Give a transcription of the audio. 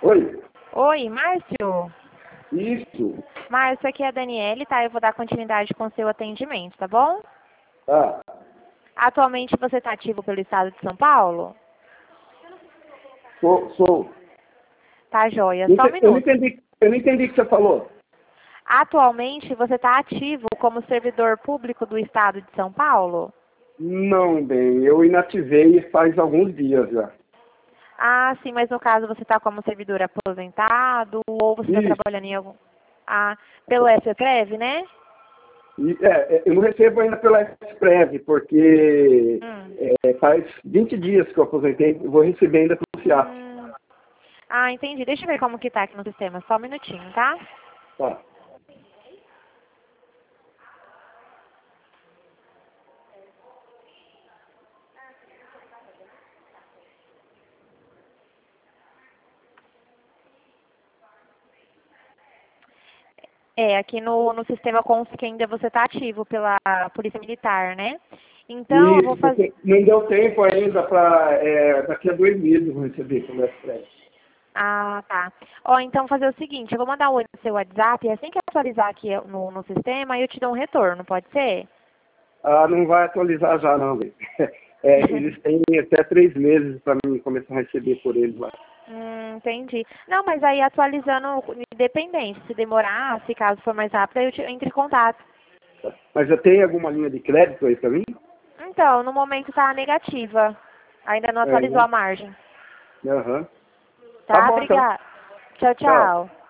Oi, Oi, Márcio? isso. Márcio, aqui é a Daniele, tá? Eu vou dar continuidade com o seu atendimento, tá bom? Tá, Atualmente você está ativo pelo estado de São Paulo? sou. Tá, joia. Eu Só um não minuto. entendi, eu não entendi o que você falou. Atualmente você está ativo como servidor público do estado de São Paulo? Não, bem, eu inativei faz alguns dias já. Ah, sim, mas no caso você está como servidor aposentado ou você está Isso. trabalhando em algum... Ah, pelo SPREV, né? Eu não recebo ainda pela Exprev, porque Hum. faz 20 dias que eu aposentei, eu vou receber ainda pelo FIAP. Hum. Ah, entendi. Deixa eu ver como que tá aqui no sistema. Só um minutinho, tá? Tá. É, aqui no sistema consta que ainda você está ativo pela Polícia Militar, né? Então, eu vou Isso, fazer... porque não deu tempo ainda para daqui a 2 meses eu vou receber pelo Exprev. Ah, tá. Ó, então fazer o seguinte, eu vou mandar um oi no seu WhatsApp, e assim que atualizar aqui no sistema, eu te dou um retorno, pode ser? Ah, não vai atualizar já não, velho. Eles têm até 3 meses para mim começar a receber por eles lá. Entendi. Não, mas aí atualizando independente, se demorar, se caso for mais rápido, aí eu entro em contato. Mas já tem alguma linha de crédito aí para mim? Então, no momento tá negativa. Ainda não É, atualizou né? a margem. Aham. Tá Tá? bom então. Obrigada. Tchau, Tchau. tchau.